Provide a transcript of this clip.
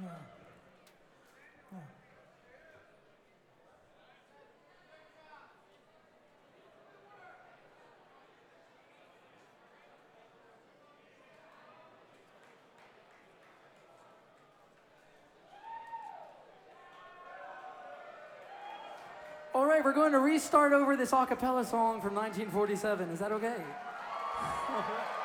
All right, we're going to restart over this a cappella song from 1947. Is that okay?